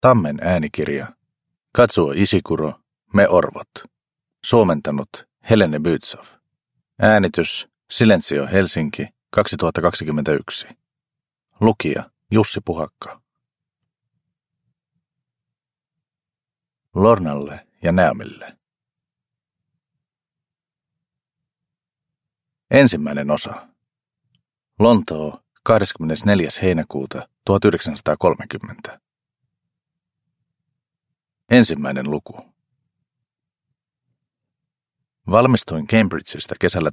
Tammen äänikirja. Katsuo Ishikuro, Me orvot. Suomentanut Helene Bytsov. Äänitys Silenzio Helsinki 2021. Lukija Jussi Puhakka. Lornalle ja Naomille. Ensimmäinen osa. Lontoo 24. heinäkuuta 1930. Ensimmäinen luku. Valmistuin Cambridgeista kesällä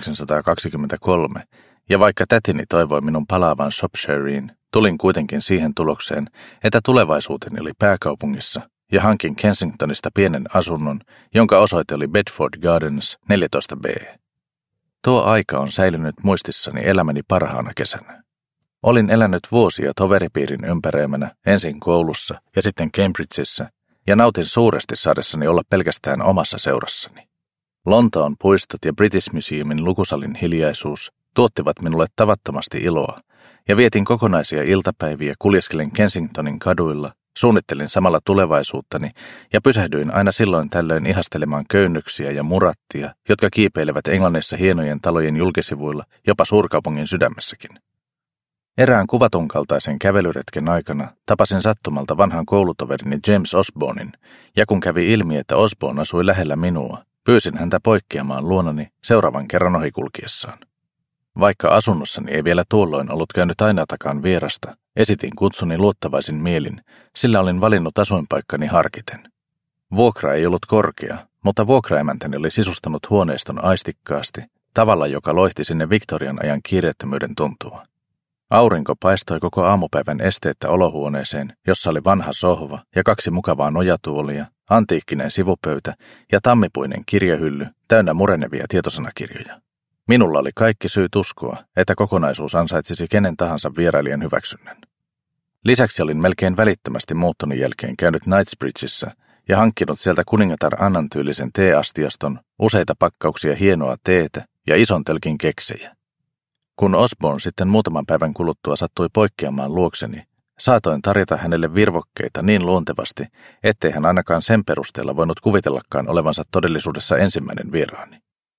1923, ja vaikka tätini toivoi minun palaavan Shropshireen, tulin kuitenkin siihen tulokseen, että tulevaisuuteni oli pääkaupungissa, ja hankin Kensingtonista pienen asunnon, jonka osoite oli Bedford Gardens 14B. Tuo aika on säilynyt muistissani elämäni parhaana kesänä. Olin elänyt vuosia toveripiirin ympäröimänä, ensin koulussa ja sitten Cambridgeissa, ja nautin suuresti saadessani olla pelkästään omassa seurassani. Lontoon puistot ja British Museumin lukusalin hiljaisuus tuottivat minulle tavattomasti iloa, ja vietin kokonaisia iltapäiviä kuljeskelen Kensingtonin kaduilla, suunnittelin samalla tulevaisuuttani ja pysähdyin aina silloin tällöin ihastelemaan köynnöksiä ja murattia, jotka kiipeilevät Englannissa hienojen talojen julkisivuilla, jopa suurkaupungin sydämessäkin. Erään kuvatun kaltaisen kävelyretken aikana tapasin sattumalta vanhan koulutoverini James Osbornin, ja kun kävi ilmi, että Osborn asui lähellä minua, pyysin häntä poikkeamaan luonani seuraavan kerran ohikulkiessaan. Vaikka asunnossani ei vielä tuolloin ollut käynyt ainaatakaan vierasta, esitin kutsuni luottavaisin mielin, sillä olin valinnut asuinpaikkani harkiten. Vuokra ei ollut korkea, mutta vuokraemäntäni oli sisustanut huoneiston aistikkaasti, tavalla joka loihti sinne Victorian ajan kiireettömyyden tuntua. Aurinko paistoi koko aamupäivän esteettä olohuoneeseen, jossa oli vanha sohva ja 2 mukavaa nojatuolia, antiikkinen sivupöytä ja tammipuinen kirjahylly täynnä murenevia tietosanakirjoja. Minulla oli kaikki syyt uskoa, että kokonaisuus ansaitsisi kenen tahansa vierailijan hyväksynnän. Lisäksi olin melkein välittömästi muuttoni jälkeen käynyt Knightsbridgeissä ja hankkinut sieltä kuningatar Annan tyylisen teeastiaston, useita pakkauksia hienoa teetä ja ison tölkin keksejä. Kun Osborn sitten muutaman päivän kuluttua sattui poikkeamaan luokseni, saatoin tarjota hänelle virvokkeita niin luontevasti, ettei hän ainakaan sen perusteella voinut kuvitellakaan olevansa todellisuudessa ensimmäinen vieraani.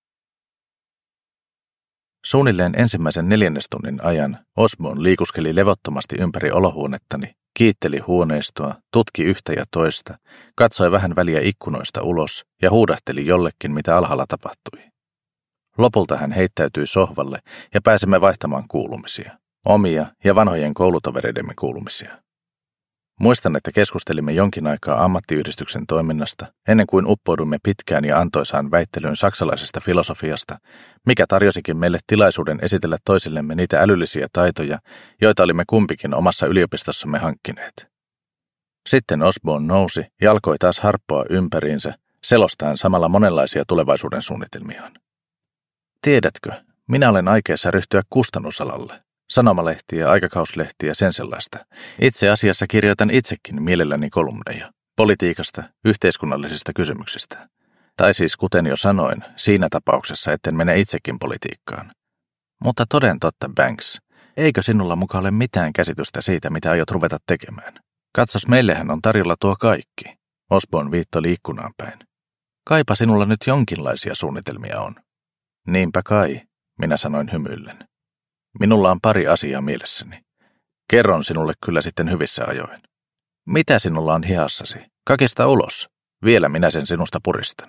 Suunnilleen ensimmäisen 4 tunnin ajan Osborn liikuskeli levottomasti ympäri olohuonettani, kiitteli huoneistoa, tutki yhtä ja toista, katsoi vähän väliä ikkunoista ulos ja huudahteli jollekin, mitä alhaalla tapahtui. Lopulta hän heittäytyi sohvalle ja pääsemme vaihtamaan kuulumisia, omia ja vanhojen koulutovereidemme kuulumisia. Muistan, että keskustelimme jonkin aikaa ammattiyhdistyksen toiminnasta, ennen kuin uppouduimme pitkään ja antoisaan väittelyyn saksalaisesta filosofiasta, mikä tarjosikin meille tilaisuuden esitellä toisillemme niitä älyllisiä taitoja, joita olimme kumpikin omassa yliopistossamme hankkineet. Sitten Osborn nousi ja alkoi taas harppoa ympäriinsä, selostaen samalla monenlaisia tulevaisuuden suunnitelmiaan. Tiedätkö, minä olen aikeessa ryhtyä kustannusalalle. Sanomalehtiä, aikakauslehtiä, sen sellaista. Itse asiassa kirjoitan itsekin mielelläni kolumneja. Politiikasta, yhteiskunnallisista kysymyksistä. Tai siis kuten jo sanoin, siinä tapauksessa etten mene itsekin politiikkaan. Mutta toden totta, Banks, eikö sinulla muka ole mitään käsitystä siitä, mitä aiot ruveta tekemään? Katsos, meillehän on tarjolla tuo kaikki. Osborn viittoli ikkunaan päin. Kaipa sinulla nyt jonkinlaisia suunnitelmia on. Niinpä kai, minä sanoin hymyillen. Minulla on pari asiaa mielessäni. Kerron sinulle kyllä sitten hyvissä ajoin. Mitä sinulla on hihassasi? Kakista ulos. Vielä minä sen sinusta puristan.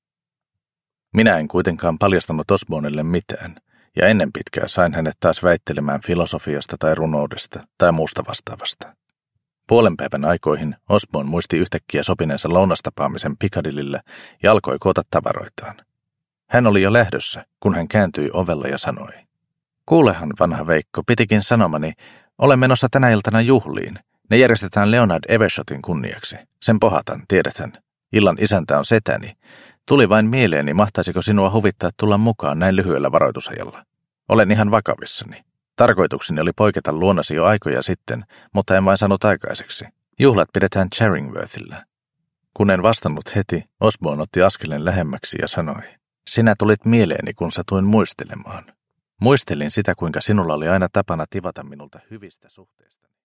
Minä en kuitenkaan paljastanut Osbornille mitään, ja ennen pitkää sain hänet taas väittelemään filosofiasta tai runoudesta tai muusta vastaavasta. Puolen päivän aikoihin Osborn muisti yhtäkkiä sopineensa lounastapaamisen Piccadillyllä ja alkoi koota tavaroitaan. Hän oli jo lähdössä, kun hän kääntyi ovella ja sanoi. Kuulehan, vanha Veikko, pitikin sanomani, olen menossa tänä iltana juhliin. Ne järjestetään Leonard Evershotin kunniaksi. Sen pohatan, tiedäthän. Illan isäntä on setäni. Tuli vain mieleeni, mahtaisiko sinua huvittaa tulla mukaan näin lyhyellä varoitusajalla. Olen ihan vakavissani. Tarkoitukseni oli poiketa luonasi jo aikoja sitten, mutta en vain saanut aikaiseksi. Juhlat pidetään Charingworthillä. Kun en vastannut heti, Osborn otti askeleen lähemmäksi ja sanoi. Sinä tulit mieleeni, kun satuin muistelemaan. Muistelin sitä, kuinka sinulla oli aina tapana tivata minulta hyvistä suhteista.